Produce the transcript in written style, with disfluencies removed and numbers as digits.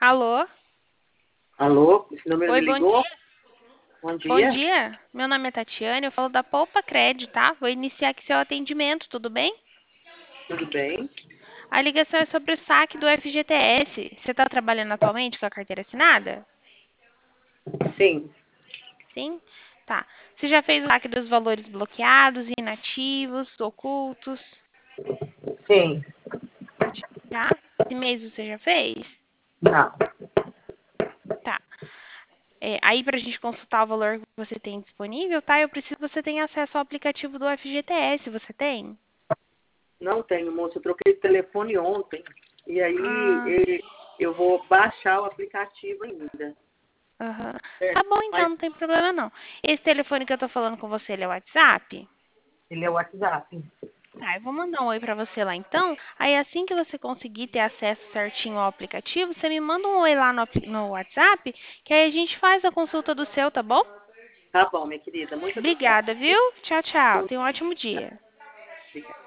Alô? Alô, esse número Oi, me bom ligou? dia. Bom Bom dia, dia. Meu nome é Tatiane, eu falo da Poupa Crédito, tá? Vou iniciar aqui seu atendimento, tudo bem? tudo bem? A ligação é sobre o saque do FGTS. Você está trabalhando atualmente com a carteira assinada? Sim, Sim? Tá. Você já fez o saque dos valores bloqueados, inativos, ocultos? sim, Já? Esse mês você já fez? não. Tá. Aí, para a gente consultar o valor que você tem disponível, tá? Eu preciso que você tenha acesso ao aplicativo do FGTS. Você tem? Não tenho, moço. Eu troquei de telefone ontem. E aí Ah, eu vou baixar o aplicativo ainda. aham. Tá Certo? bom, Mas então, não tem problema não. Esse telefone que eu tô falando com você, ele é o WhatsApp? ele é o WhatsApp. Tá, eu vou mandar um oi pra você lá então. Aí assim que você conseguir ter acesso certinho ao aplicativo, você me manda um oi lá no WhatsApp, que aí a gente faz a consulta do seu, tá bom? Tá bom, minha querida. Muito obrigada. Obrigada, viu? Tchau, tchau. Bom Tenha um ótimo dia. dia. Obrigada.